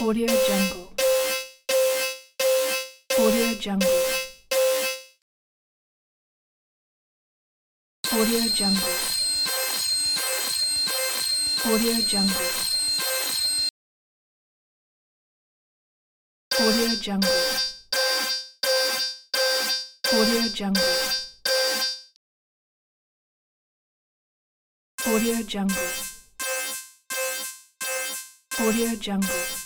Audio Jungle. Audio Jungle. Audio Jungle. Audio Jungle. Audio Jungle. Audio Jungle. Audio Jungle. Audio Jungle.